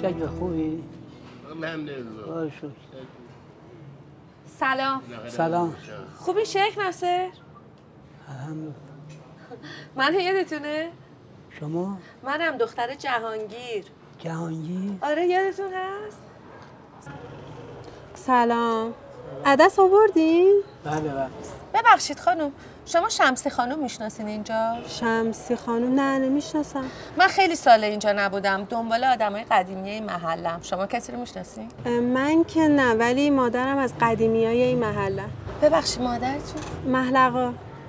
شکل خوبی؟ ممنون. سلام. سلام. خوبی شیخ ناصر؟ الحمدلله. من یادتونه؟ شما؟ منم دختر جهانگیر. جهانگیر؟ آره یادتون هست؟ سلام. عدس آوردین؟ بله. ببخشید خانم، شما شمسی خانم میشناسین اینجا؟ شمسی خانم؟ نه نمیشناسم. من خیلی سال اینجا نبودم، دنبال آدمای قدیمی این محلم. شما کسی رو میشناسین؟ من که نه، ولی مادرم از قدیمیای این محله. ببخشید مادرتون؟ محلقا.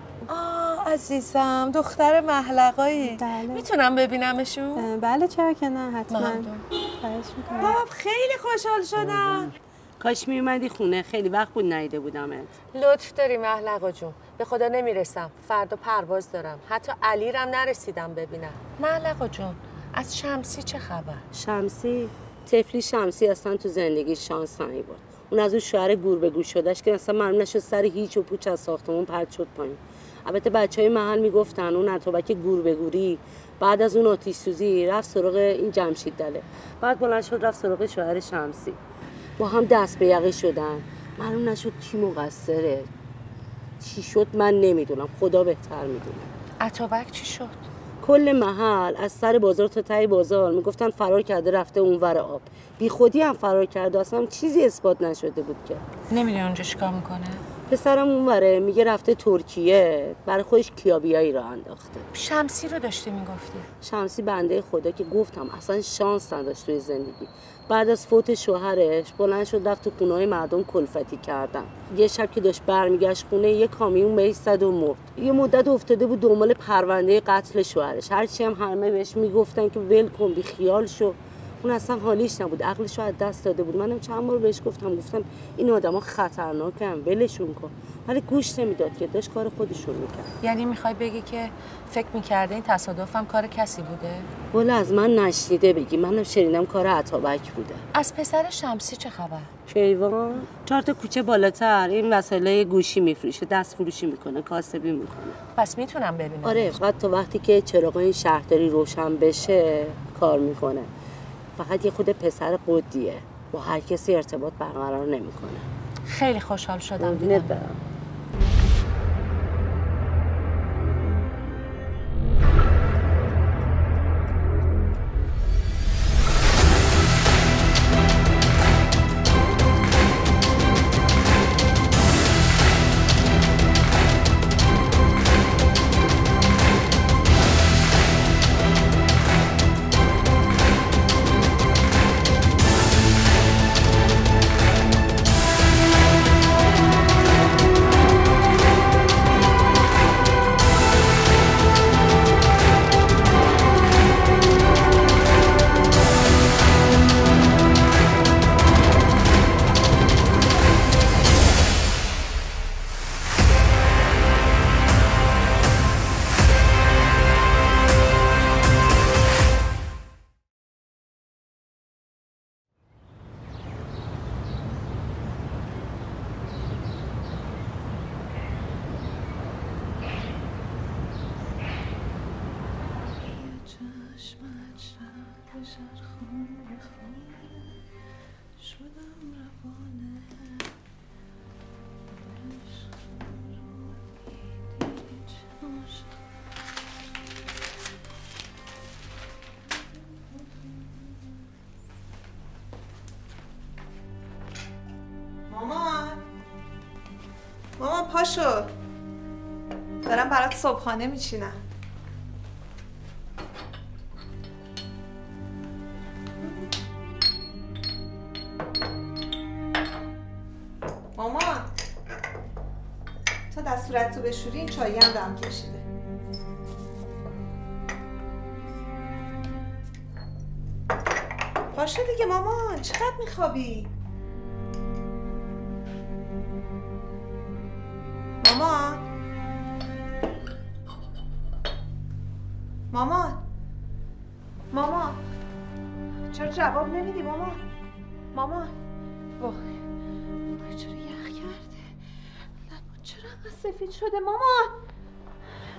عزیزم دختر محلقایی. بله. میتونم ببینمشون؟ بله چرا که نه، حتما. خواهش میکنم. باب خیلی خوشحال شدم. کاش میومدی خونه، خیلی وقت بود ندیده بودمت. لطف داری محلقا جون. به خدا نمیرسم، فردا پرواز دارم. حتی علی رم نرسیدم ببینم. محلقا جون از شمسی چه خبر؟ شمسی؟ طفلی شمسی اصلا تو زندگی شانس نمیبرد. اون از اون شوهر گور به گور شدهش که اصلا معلوم نشد سر هیچ و پوچ از ساختمون پرت شد پایین. البته بچهای محل میگفتن اون اتابک گور به گوری بعد از اون آتش سوزی رفت سراغ این جمشید دله. بعد بلند شد رفت سراغ شوهر شمسی. با هم دست به یقه شدن. معلوم نشد کی مقصره. چی شد من نمیدونم، خدا بهتر میدونه. اتابک چی شد؟ کل محل از سر بازار تا ته بازار میگفتن فرار کرده رفته اونور آب. بی خودی هم فرار کرده، اصلا چیزی اثبات نشده بود که. نمیدونی اونجا چیکار میکنه؟ پسرم اونوره میگه رفته ترکیه، برای خودش کیابیایی راه انداخته. شمسی رو داشتی میگفتی؟ شمسی بنده خدا که گفتم اصلا شانس نداشت توی زندگی. بعد از فوت شوهرش بلند شد رفت تو خونه‌های مردم کلفتی کردن. یه شب که داشت برمیگشت خونه یه کامیون بهش زد و مرد. یه مدت افتاده بود دنبال پرونده قتل شوهرش. هرچی هم همه بهش میگفتن که ول کن بی خیال شو، اون اصلا حالیش نبود، عقلش رو از دست داده بود. منم چند بار بهش گفتم این آدما خطرناکن ولشون کن، ولی گوش نمیداد که داشت کار خودشون میکرد. یعنی میخوای بگی که فکر میکرده این تصادفم کار کسی بوده؟ والا از من نشنیده بگی، منم شنیدم کار اتابک بوده. از پسر شمسی چه خبر؟ کیوان 4 تا کوچه بالاتر این وسایل گوشی میفروشه، دست فروشی میکنه، کاسبی میکنه. پس میتونم ببینم؟ آره، فقط تا وقتی که چراغای شهرداری روشن بشه کار میکنه. فقط یه خود پسر قدیه، با هر کسی ارتباط برقرار نمیکنه. خیلی خوشحال شدم دیدم. مامان پاشو، دارم برات صبحانه میچینم. مامان تا دستورت تو بشوری این چایی هم دم کشیده. پاشو دیگه مامان، چقدر میخوابی؟ مامان مامان مامان چرا جواب نمیدی مامان؟ مامان وای چرا یخ کرده؟ لبان چرا انقدر سفید شده مامان؟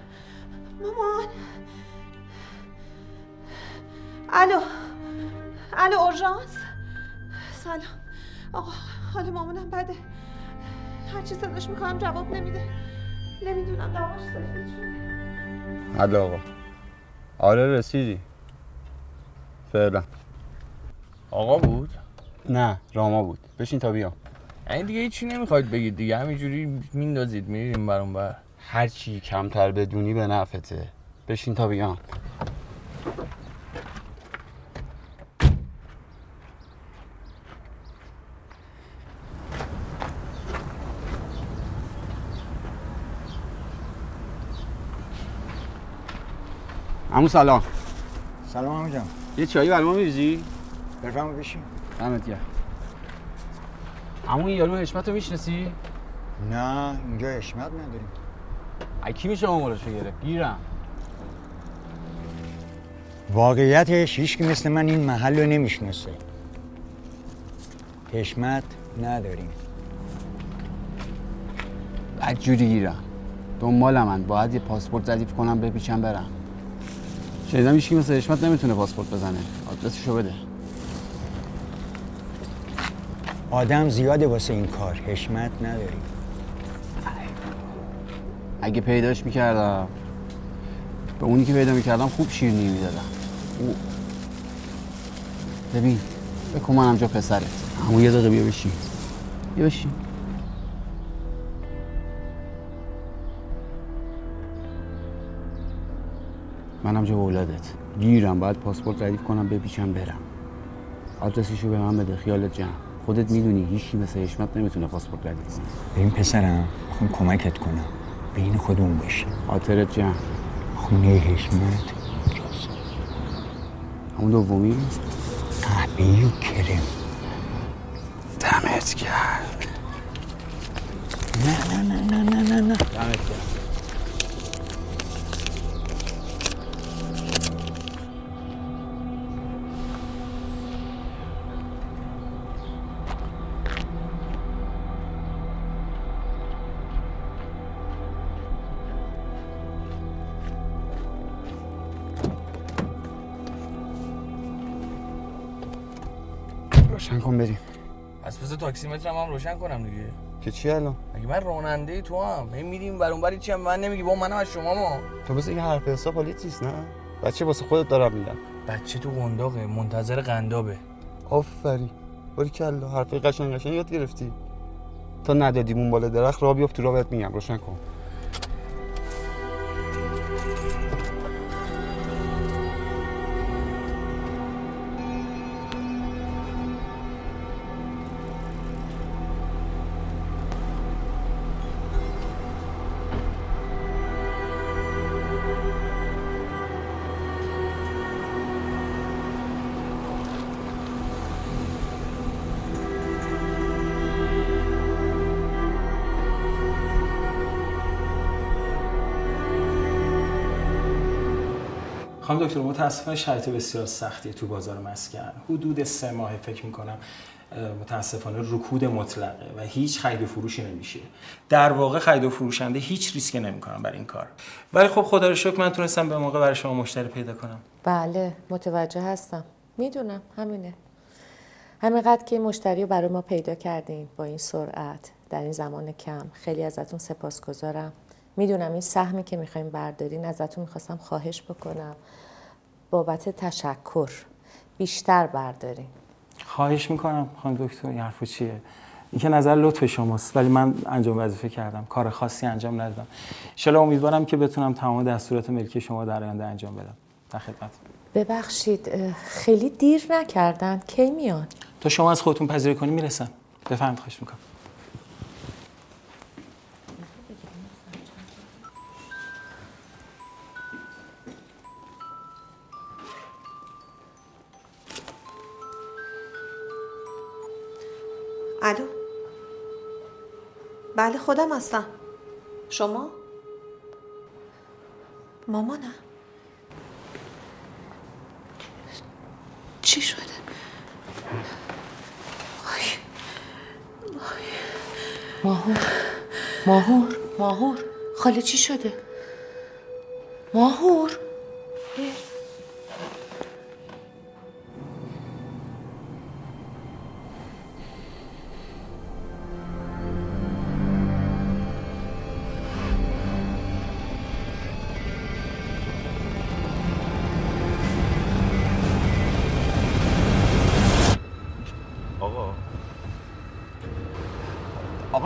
مامان الو الو اورژانس. سلام آقا، حال مامانم بده. هرچی صداش میکنم جواب نمیده. نمیدونم دماغش سفید شده. حالا آقا. آره رسیدی. فعلا. آقا بود؟ نه راما بود. بشین تا بیام. این دیگه هیچی نمیخواید بگید دیگه، همینجوری میندازید میریم برون بر. هر چی کمتر بدونی به نفته. بشین تا بیام. عمو سلام. سلام عمو جان. یه چایی برام میریزی؟ بفرما بشین. دمت گرم. عمو این یارو حشمت رو میشناسی؟ نه اینجا حشمت نداریم. کی میشه مامورشو گرفت؟ گیرم. واقعیتش هیچ کی مثل من این محل رو نمیشناسه. حشمت نداریم. بدجوری گیرم. دنبال من باید یه پاسپورت ردیف کنم بپیچم برم. شنیدم هیچ کی مثل حشمت نمیتونه پاسپورت بزنه. آدرسشو بده. آدم زیاده واسه این کار. حشمت نداریم. اگه پیداش میکردم به اونی که پیدا میکردم خوب شیرینی میدادم. ببین بکن منم جا پسرت. همون یه دقیقه بیا بشین. بیا بشین. منم جا اولادت. گیرم باید پاسپورت ردیف کنم بپیچم برم. آدرسشو به من بده. خیالت جمع. خودت میدونی هیچی مثل حشمت نمیتونه پاسپورت ردیف کنه. ببین پسرم میخوام کمکت کنم. بین خودمون باشیم. خاطرت جمع. خونه حشمت همون دومی؟ قهوه‌ای و کرم. دمت گرم. نه دمت گرم. روشن کن بریم. پس بذار تاکسی مترم هم روشن کنم دیگه. که چی الان؟ اگه من راننده تو هم میریم برون بری چی هم من نمیگی با منم از شما ما. تو بس این حرف حساب حالیت نیست نه؟ بچه واسه خودت دارم میگم. بچه تو قنداقه منتظر قندابه. آفرین. باریکلا حرف قشنگ یاد گرفتی. تا ندادیمون بالا درخت راه بیفت تو راه بهت میگم روشن کن. خانم دکتر متاسفانه شرایط بسیار سختیه تو بازار مسکن. حدود 3 ماه فکر میکنم متاسفانه رکود مطلقه و هیچ خرید و فروشی نمیشه. در واقع خرید و فروشنده هیچ ریسکی نمیکنن برای این کار. ولی خب خدا رو شکر من تونستم به موقع برای شما مشتری پیدا کنم. بله متوجه هستم. میدونم همینه. همینقدر که مشتری رو برای ما پیدا کردین با این سرعت در این زمان کم خیلی ازتون سپاسگزارم. میدونم این سهمی که میخوایم بردارین ازتون میخواستم خواهش بکنم بابت تشکر بیشتر بردارین. خواهش میکنم خانم دکتر. این حرفو چیه؟ این که نظر لطف شماست ولی من انجام وظیفه کردم. کار خاصی انجام ندادم. ان شاءالله امیدوارم که بتونم تمام دستورات ملکی شما در آینده انجام بدم. در خدمت. ببخشید خیلی دیر نکردن. کی میان؟ تا شما از خودتون پذیرایی کنی میرسن. بفرمایید. خواهش میکنم. الو. بله خودم هستم. شما؟ مامانم. چی شده؟ ماهور خاله چی شده؟ ماهور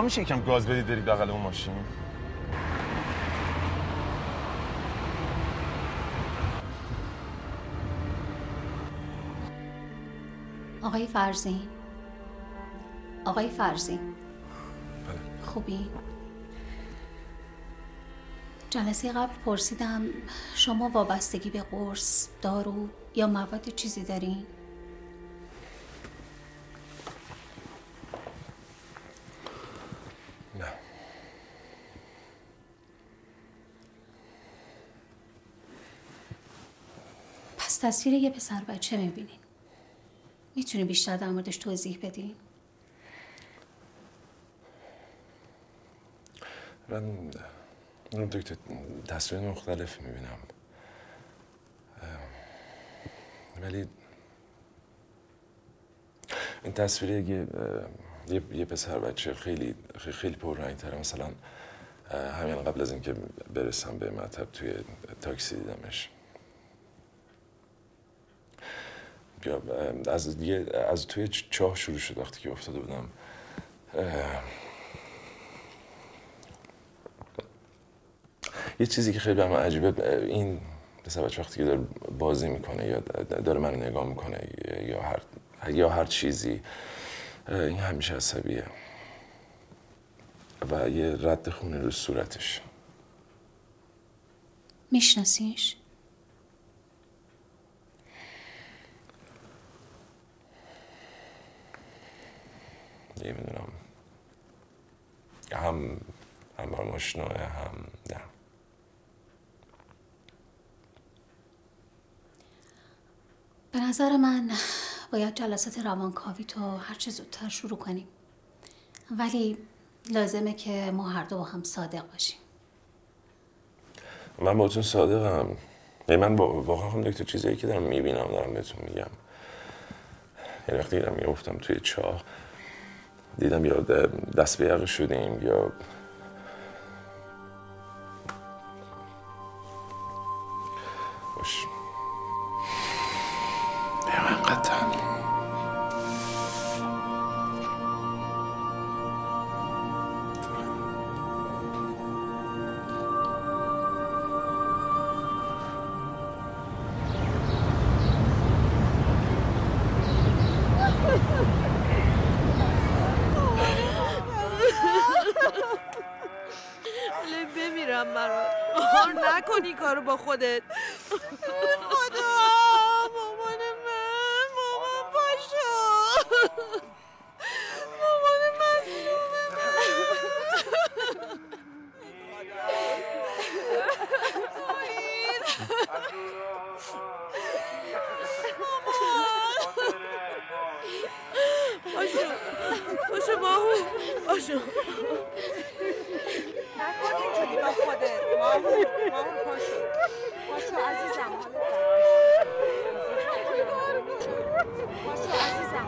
آقا میشه یکم گاز بدید برید بغل اون ماشین؟ آقای فرزین، آقای فرزین، بله. خوبی؟ جلسه قبل پرسیدم شما وابستگی به قرص، دارو یا مواد چیزی دارین؟ نه. پس تصویر یه پسر بچه میبینین. میتونی بیشتر در موردش توضیح بدین؟ من دکتر تصویر مختلف میبینم، ولی این تصویر یه پسر بچه خیلی خیلی پررنگ‌تره. مثلا همین قبل از اینکه برسم به مطب توی تاکسی دیدمش. از توی چاه شروع شد. وقتی که افتاده بودم یه چیزی که خیلی برام عجیبه، این پسر بچه وقتی که داره بازی میکنه یا داره منو نگاه میکنه یا هر چیزی، این همیشه عصبیه و یه رد خونه رو صورتش. میشناسیش؟ نمیدونم، هم برام آشناه، هم نه. به نظر من باید جلسات روانکاوی تو هر چه زودتر شروع کنیم، ولی لازمه که ما هر دو با هم صادق باشیم. من باهاتون صادقم. من واقعا هم دکتر چیزایی که دارم میبینم دارم بهتون میگم. یعنی وقتی دیدم میافتم توی چاه، دیدم یا دست به یقه شدیم یا باش حقیقتا بمیرم برات. نکنی کارو با خودت. خدا مامان من، مامان پاشو، مامان مظلوم پاشو پاشو ماهو پاشو. نکن اینجوری با خودت. ماهو پاشو پاشو عزیزم. پاشو عزیزم.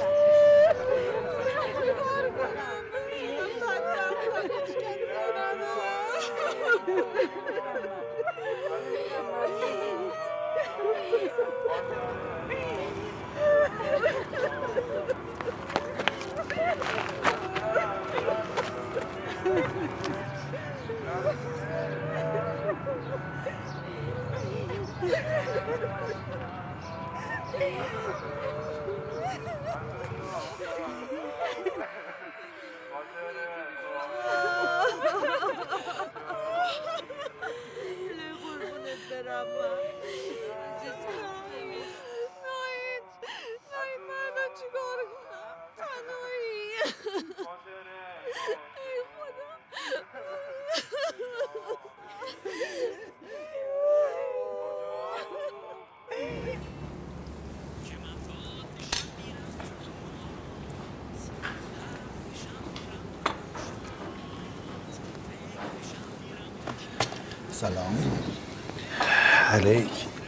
سلام علیک.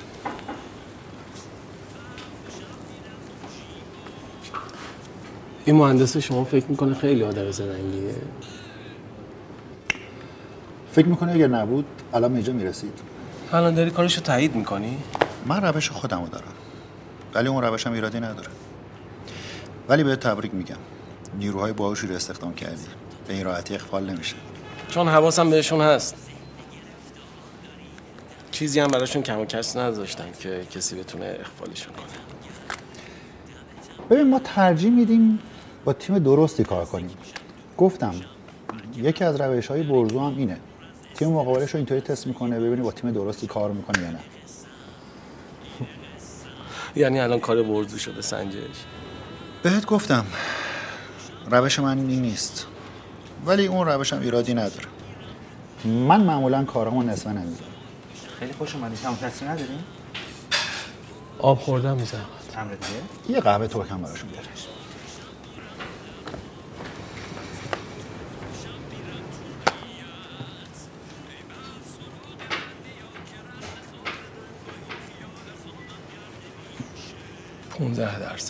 این مهندس شما فکر میکنه خیلی آدم زرنگیه؟ فکر میکنه اگر نبود الان اینجا میرسید. الان داری کارشو تایید میکنی؟ من روش خودمو دارم، ولی اون روشم ایرادی نداره. ولی بهت تبریک میگم، نیروهای باهوشی رو استخدام کردی. به این راحتی اخفال نمیشه. چون حواسم بهشون هست. چیزی هم براشون کم و کس نذاشتم که کسی بتونه اخفالشون کنه. ببین ما ترجیح میدیم با تیم درستی کار کنیم. گفتم یکی از روش‌های برزو هم اینه. تیم مقابلش رو اینطوری تست میکنه ببینی با تیم درستی کار میکنه یا نه. یعنی الان کار برزو شده سنجش. بهت گفتم روش من این نیست. ولی اون روشم ایرادی نداره. من معمولا کارامو نصفه نمیذارم. خیلی خوش اومدی. کم کسی نداریم؟ آب خوردم میزنم. امر دیگه؟ یه قهوه ترک هم براشون بیار. $15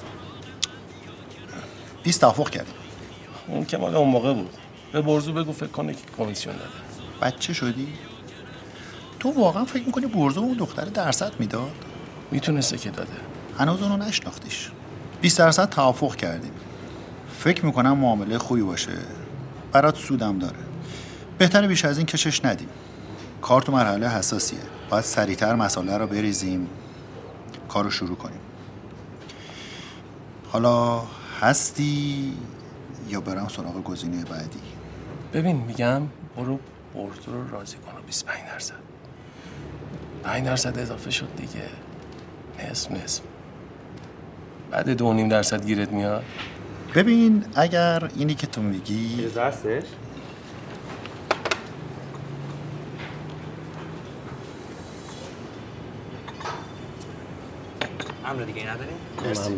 20 توافق کردیم. اون که مال اون موقع بود. به برزو بگو فکر کنه که کمیسیون داده. بچه شدی؟ تو واقعا فکر میکنی برزو اون دختر درصد میداد؟ میتونسته که داده. هنوز اونو نشناختیش. 20% توافق کردیم. فکر میکنم معامله خوبی باشه. برات سودم داره. بهتره بیش از این کشش ندیم. کار تو مرحله حساسیه. باید سریعتر مسئله رو بریزیم. کارو شروع کنیم. حالا هستی یا برم سراغ گزینه بعدی؟ ببین میگم برو برزو رو راضی کن و 25%. 5% اضافه شد دیگه. نصف. بعد 2.5% گیرت میاد. ببین اگر اینی که تو میگی اجازه هستش؟ امر دیگه نداریم؟ مرسی.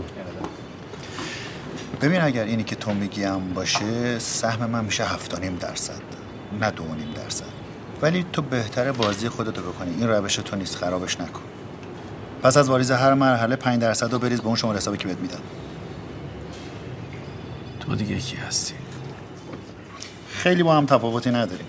ببین اگر اینی که تو میگیم باشه سهم من میشه 7.5%، نه 2.5%. ولی تو بهتره بازی خودتو بکنی. این روش تو نیست، خرابش نکن. پس از واریز هر مرحله 5% رو بریز به اون شماره حسابی که بهت میدم. تو دیگه کی هستی؟ خیلی با هم تفاوتی نداریم.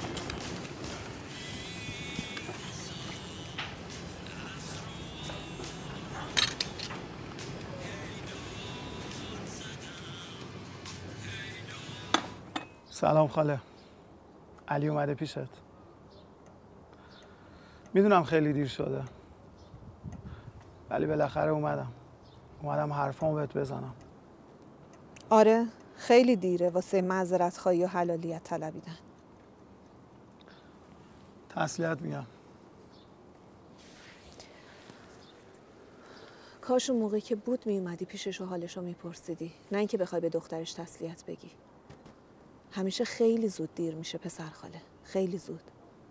سلام خاله. علی اومده پیشت. میدونم خیلی دیر شده ولی بالاخره اومدم حرفامو بهت بزنم. آره خیلی دیره واسه معذرت خواهی و حلالیت طلبیدن. تسلیت میگم. کاش اون موقعی که بود میومدی پیشش و حالشو میپرسیدی، نه اینکه بخوای به دخترش تسلیت بگی. همیشه خیلی زود دیر میشه پسر خاله، خیلی زود.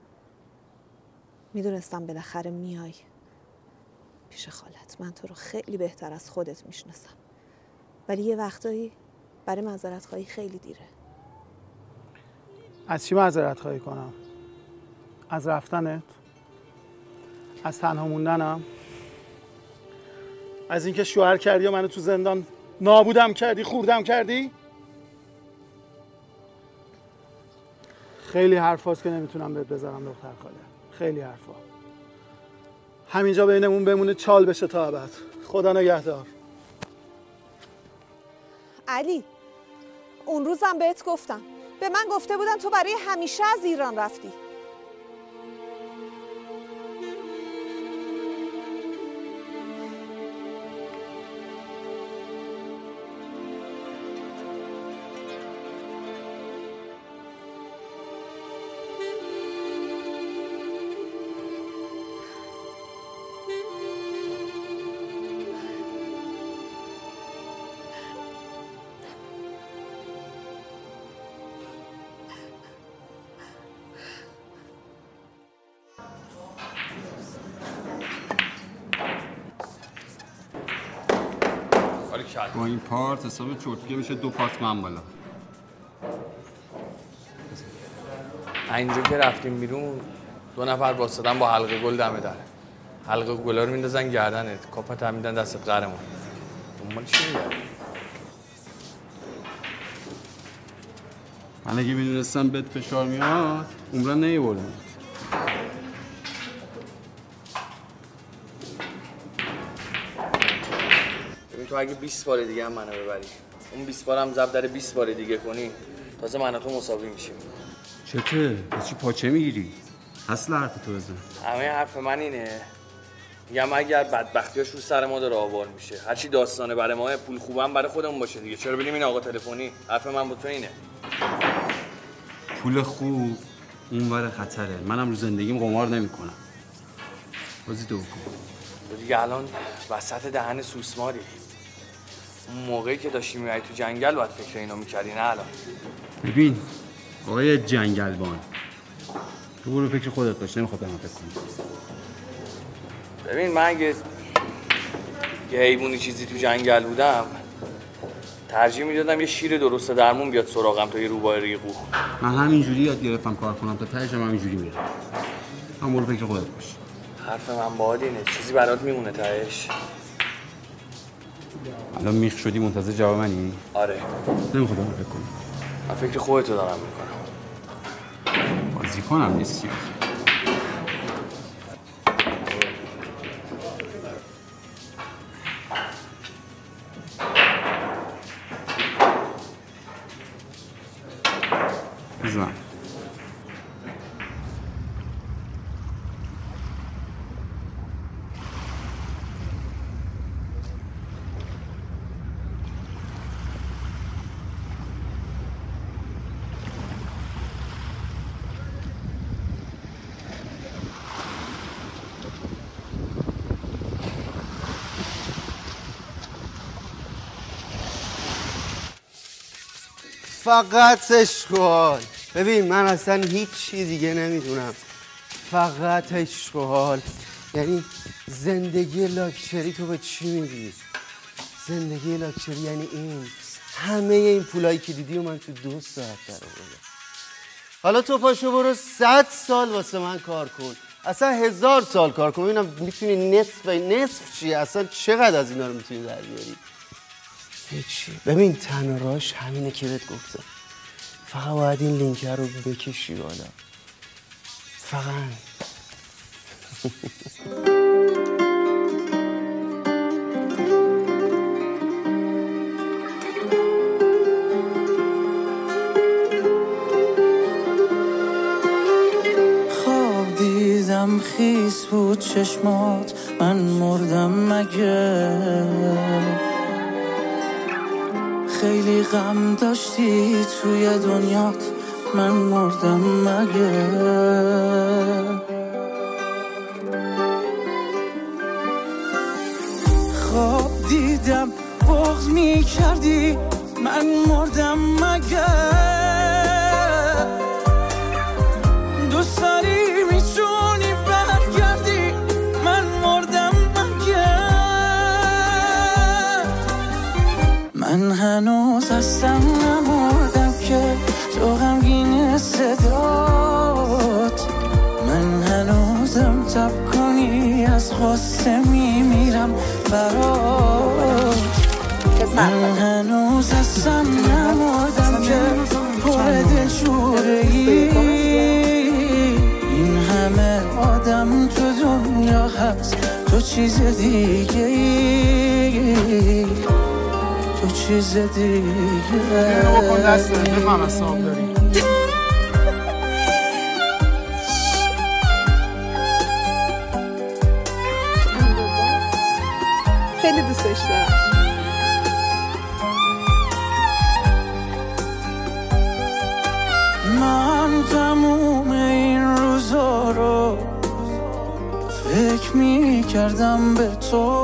میدونستم بالاخره میای پیش خالت. من تو رو خیلی بهتر از خودت میشناسم، ولی یه وقتایی برای معذرت خواهی خیلی دیره. از چی معذرت خواهی کنم؟ از رفتنت؟ از تنها موندنم؟ از اینکه شوهر کردی و منو تو زندان نابودم کردی، خوردم کردی؟ خیلی حرفاست که نمیتونم بهت بذارم دختر خاله. خیلی حرفا. همینجا بینمون بمونه چال بشه تا ابد. خدا نگهدار. علی اون روزم بهت گفتم، به من گفته بودن تو برای همیشه از ایران رفتی. با این پارت حساب چرتکه میشه 2 پارت من بالا. اینجا که رفتیم بیرون 2 نفر واسطن با حلقه گل دمه داره. حلقه گلا رو میندازن گردنت، کاپت هم میدن دستت قهرمان. دنبال چی میگردی؟ من اگه میدونستم بهت فشار میاد عمرن نیوردم. تو اگه 20 بار دیگه هم منو ببری، اون 20 بار هم ضرب در 20 بار دیگه کنی، تازه من و تو مساوی میشیم. چته؟ بس چی پاچه میگیری؟ اصل حرف تو بزن. همه حرف من اینه، میگم اگر بدبختیاش رو سر ما داره آوار میشه، هرچی داستانه برای ما، پول خوبم برای خودمون باشه دیگه، چرا بریم این آقا تلفنی؟ حرف من با تو اینه. پول خوب اونور خطره. منم رو زندگیم قمار نمیکنم. بازی تو بکن. تو دیگه الان وسط دهن سوسماری. اون موقعی که داشتی میای تو جنگل باید فکر اینو میکردی، نه الان. ببین آقای جنگلبان، تو برو فکر خودت باش، نمیخواد به من فکر کنی. ببین من اگه یه حیوانی چیزی تو جنگل بودم ترجیح میدادم یه شیر درست درمون بیاد سراغم تا یه روباه ریغو. من همینجوری یاد گرفتم کار کنم تا تهش هم همینجوری میرم. هم برو فکر خودت باش. حرف من باهات اینه، چیزی برات میمونه تهش؟ الان میخ شدی منتظر جواب منی؟ آره. نمیخواد من فکر کنم. من فکر خودتو دارم میکنم. بازی کنم نیستی. بزن. فقط اشغال. ببین من اصلا هیچ چی دیگه نمیدونم، فقط اشغال. یعنی زندگی لاکچری تو به چی میگی؟ زندگی لاکچری یعنی این همه این پولایی که دیدی و من تو 2 ساعت در آوردم. حالا تو پاشو برو 100 سال واسه من کار کن، اصلا 1000 سال کار کن، ببینم میتونی نصف چیه، اصلا چقدر از اینا رو میتونی در بیاری. هیچی. ببین تنها راهش همینه که بهت گفتم، فقط باید این لینکه رو بکشی بالا، فقط. خواب دیدم خیس بود چشمات، من مردم مگه؟ خیلی غم داشتی توی دنیات، من مردم مگه؟ خواب دیدم بغض میکردی، من مردم مگه؟ دوست داری میتونی برگردی، من مردم مگه؟ من هنوز اصلا نمردم که تو غمگین صدات، من هنوزم تب کنی از غصه میمیرم برات. من هنوز اصلا نمردم که پر دلشوره‌ای، این همه آدم تو دنیا هست، تو چیز دیگه ای، تو چیز دیگه. نگاه کن دسته بفهم از صاحب داری. خیلی دوستش دارم. من تموم این روزا رو فکر می‌کردم به تو،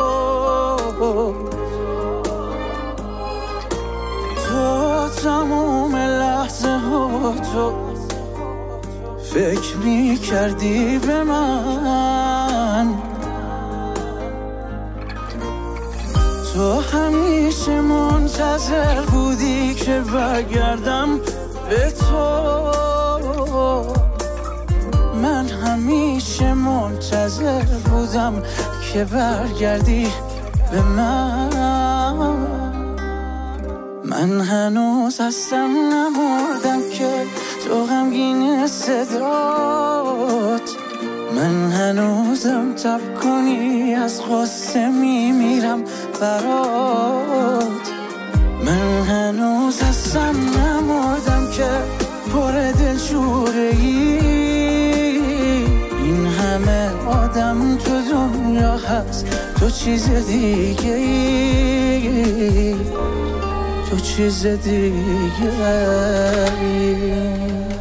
تو تموم لحظه ها تو فکر می‌کردی به من، تو همیشه منتظر بودی که برگردم به تو، من همیشه منتظر بودم که برگردی به من. من هنوز اصلا نمردم که تو غمگین صدات، من هنوزم تب کنی از غصه میمیرم برات. من هنوز اصلا نمردم که میام یا هست تو چیز دیگه ای، تو چیز دیگه ای.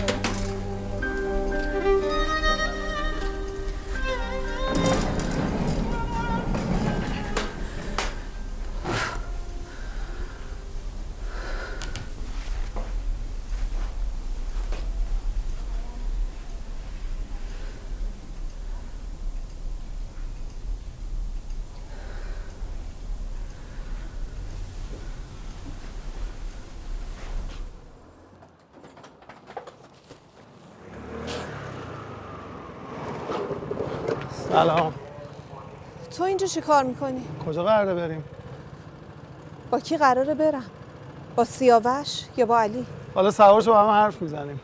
سلام. تو اینجا چی کار میکنی؟ کجا قراره بریم؟ با کی قراره برم؟ با سیاوش یا با علی؟ حالا سوار شو با هم حرف میزنیم.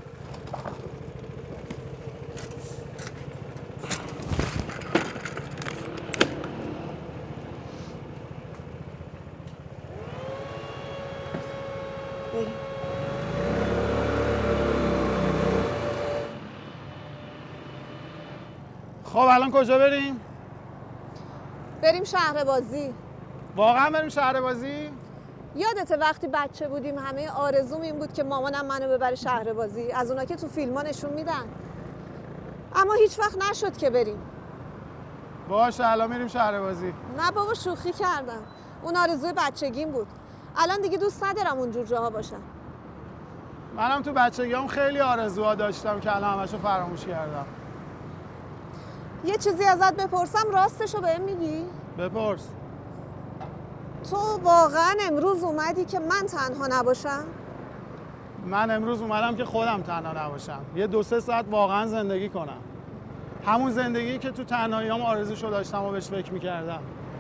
خب الان کجا بریم؟ بریم شهر بازی. واقعا بریم شهر بازی؟ یادته وقتی بچه بودیم همه آرزوم این بود که مامانم منو ببره شهر بازی، از اونا که تو فیلم‌ها نشون میدن. اما هیچ وقت نشد که بریم. باشه الان میریم شهر بازی. نه بابا شوخی کردم. اون آرزوی بچگیم بود. الان دیگه دوست ندارم اونجور جاها باشم. منم تو بچگیام خیلی آرزوها داشتم که الان همشو فراموش کردم. یه چیزی ازت بپرسم راستشو بهم میگی؟ بپرس. تو واقعا امروز اومدی که من تنها نباشم؟ من امروز اومدم که خودم تنها نباشم. یه 2-3 ساعت واقعا زندگی کنم. همون زندگی که تو تنهاییام آرزوشو داشتم و بهش فکر میکردم.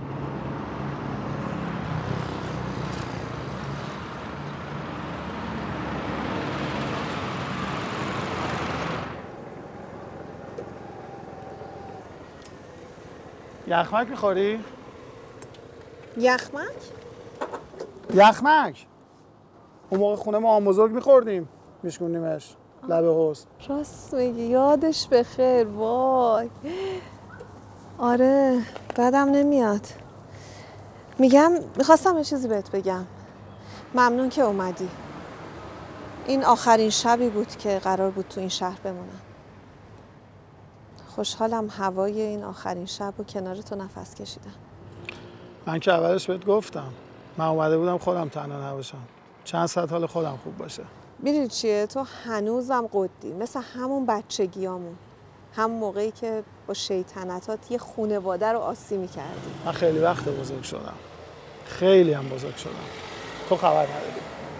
یخمک میخوری؟ یخمک؟ یخمک! اون موقع خونه ما آم بزرگ میخوردیم میشکونیمش لب حوض. راست میگی، یادش بخیر. وای آره بدم نمیاد. میخواستم یه چیزی بهت بگم. ممنون که اومدی. این آخرین شبی بود که قرار بود تو این شهر بمونم. خوشحالم هوای این آخرین شب و کنار تو نفس کشیدم. من که اولش بهت گفتم من اومده بودم خودم تنها نباشم، چند ساعت حال خودم خوب باشه. میدونی چیه؟ تو هنوزم قدی مثل همون بچگیامون، همون موقعی که با شیطنتات یه خونواده رو آسی میکردی. من خیلی وقت بزرگ شدم، خیلی هم بزرگ شدم، تو خبر نداری.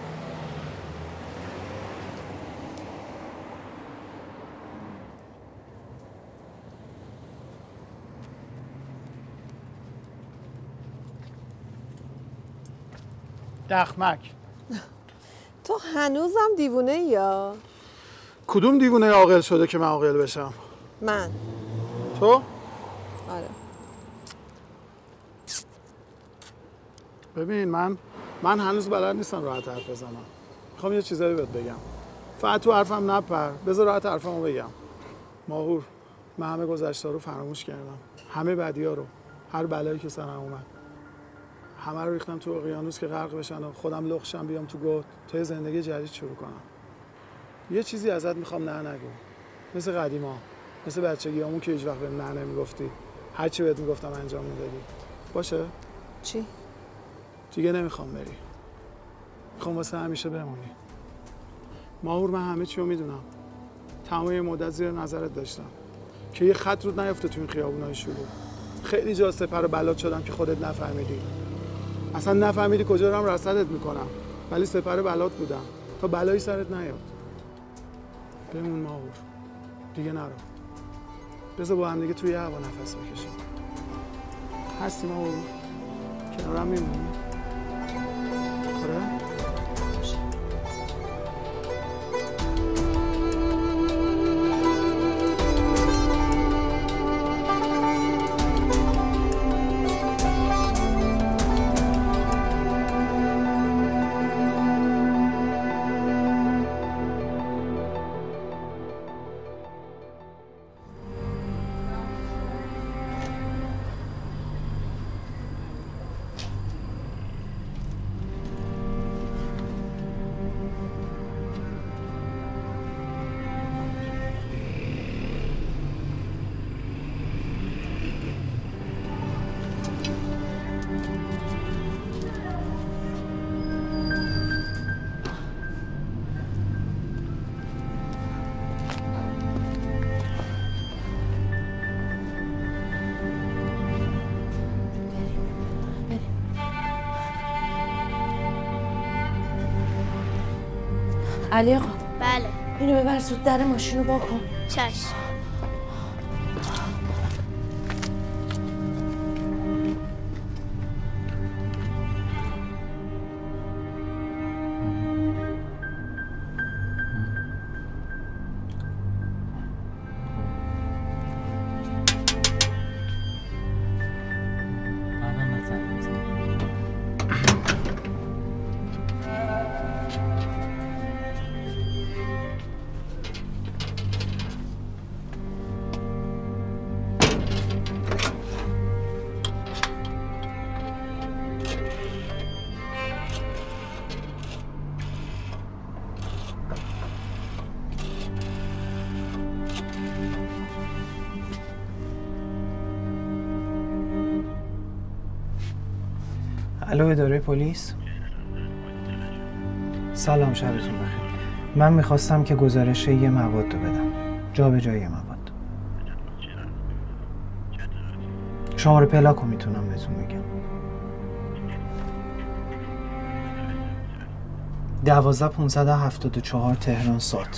یخمک. تو هنوزم دیوونه یا؟ کدوم دیوونه عاقل شده که من عاقل بشم؟ من. تو؟ آره. ببین من هنوز بلد نیستم راحت حرف بزنم. میخوام یه چیزایی بهت بگم. فقط تو حرفم نپر، بذار راحت حرفمو بگم. ماهور، من همه گذشته رو فراموش کردم. همه بدی‌ها رو، هر بلایی که سرم اومد. همه رو ریختم تو اقیانوس که غرق بشن و خودم لخشم بیام تو گود تا یه زندگی جدید شروع کنم. یه چیزی ازت میخوام نه نگو. مثل قدیما، مثل بچگیامون که هیچ وقت بهم نه نمیگفتی. هر چی بهت میگفتم انجام میدادی. باشه؟ چی؟ دیگه نمیخوام بری. میخوام واسه همیشه بمونی. ماهور، من همه چی رو میدونم. تمام مدت زیر نظرت داشتم که یه خط رود نیفته تو این خیابونای شلوغ. خیلی جا سپر بلات شدم که خودت نفهمیدی. اصلا نفهمیدی کجا دارم رصدت میکنم، ولی سپر بلات بودم تا بلایی سرت نیاد. بمون ماهور، دیگه نرو. بذار با هم دیگه توی هوا نفس بکشیم. هستی ماهور؟ کنارم میمونی؟ آره؟ علی آقا بله. اینو ببر زود در ماشین رو واکن. چشم. الو اداره پلیس. سلام، شبتون بخیر. من میخواستم که گزارش یه مواد رو بدم، جابجایی مواد. شماره پلاک رو میتونم بهتون بگم. 12574 تهران سات.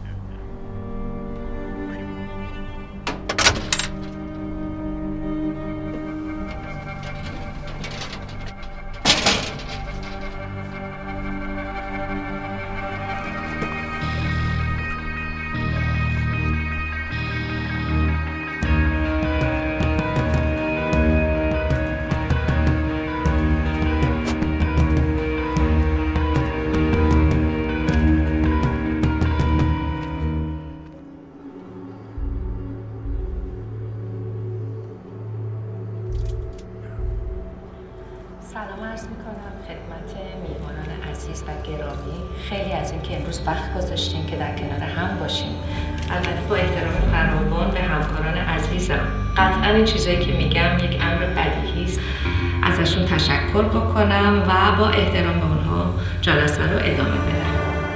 سلام عرض میکنم خدمت میهمانان عزیز و گرامی. خیلی از این که امروز وقت گذاشتیم که در کنار هم باشیم. البته با احترام فراوان به همکاران عزیزم، قطعا این چیزایی که میگم یک امر بدیهی است. ازشون تشکر بکنم و با احترام به اونها جلسه رو ادامه بدم.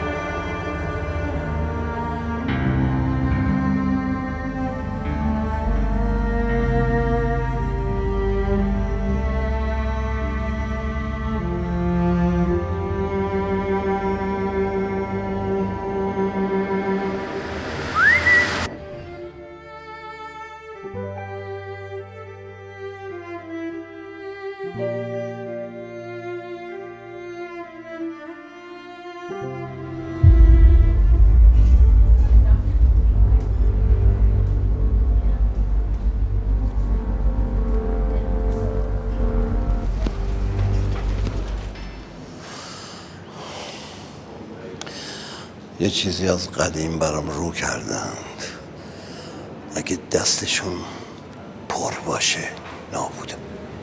یه چیزی از قدیم برام رو کردند. اگه دستشون پر باشه نابوده.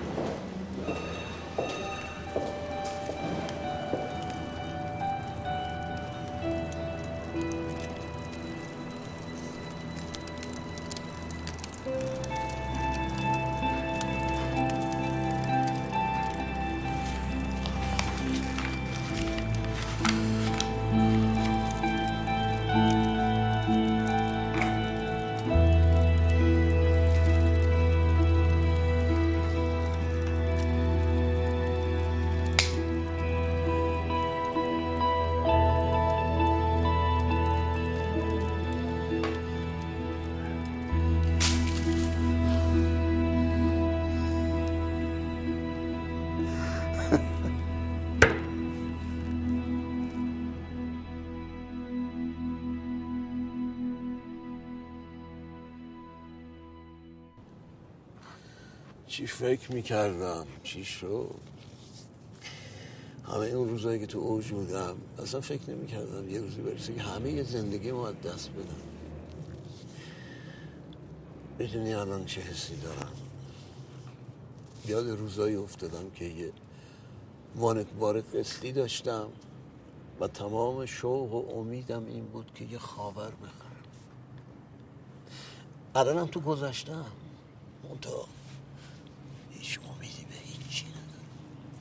چی فکر میکردم چی شد؟ همه اون روزایی که تو اوج بودم اصلا فکر نمیکردم یه روزی برسه که همه زندگی ما از دست بدم. بدونی الان چه حسی دارم؟ یاد روزایی افتادم که یه وانتبار قسطی داشتم و تمام شوق و امیدم این بود که یه خاور بخرم. الانم تو گذشتم منتها هیچ امیدی به هیچی ندارم.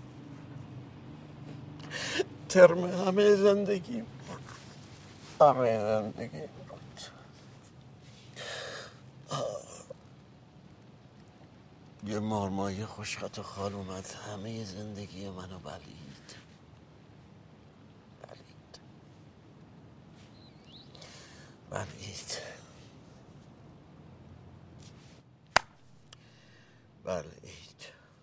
ترم همه زندگی بود. یه مارمایه خوشخط و خال اومد همه زندگی منو بلید. بله عید.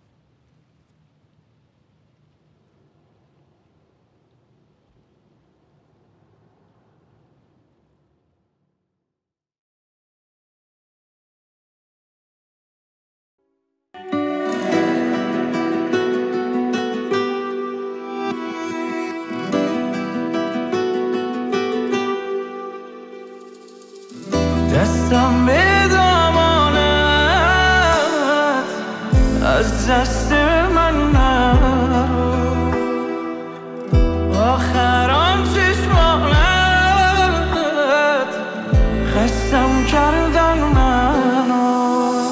دستم به دامانت از دست من نرو، آخران چشمانت خستم کردن منو،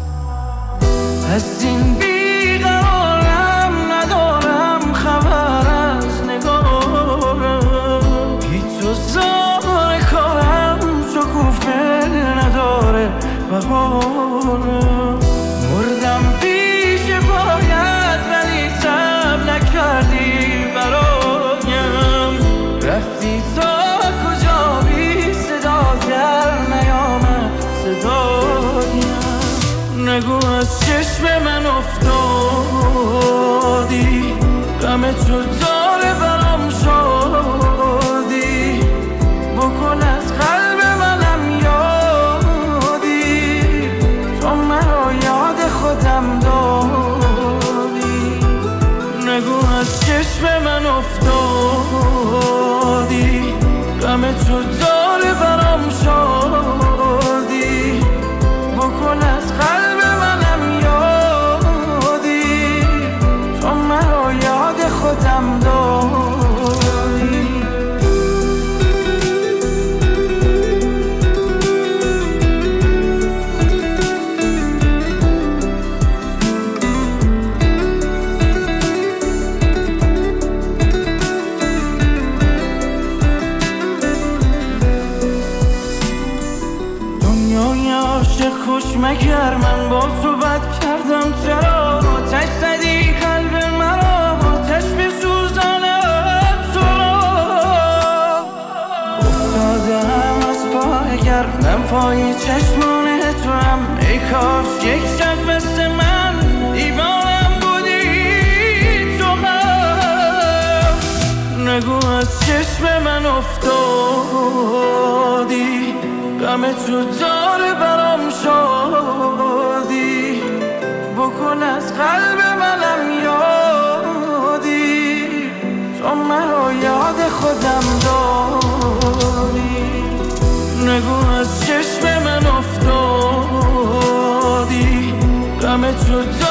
از این بیقرارم ندارم خبر از نگارم، هیچ و زار کارم شکوفه نداره بهارم، مردم پیش پایت ولی صبر نکردی برایم، رفتی تا کجا بی صدا گر نیامد صدایم، نگو از چشم من افتادی غم تو داره برام شادی، بکن از قلب منم یادی، تو مرا یاد خودم داری، نگو از چشم من افتادی غم تو داره برام شادی، بکن از قلب منم یادی، تو مرا یاد خودم داری. خوش مگر من با تو بد کردم، چرا آتش زدی قلب مرا، آتش بسوزانه تو را، افتادم از پای گردم پای چشمان تو هم، ای کاش یک شب مثل من دیوانم بودی تو هم، نگو از چشم من افتادی غم تو داره برام شادی، بکن از قلب منم یادی، تو مرا یاد خودم داری، نگو از چشم من افتادی غم تو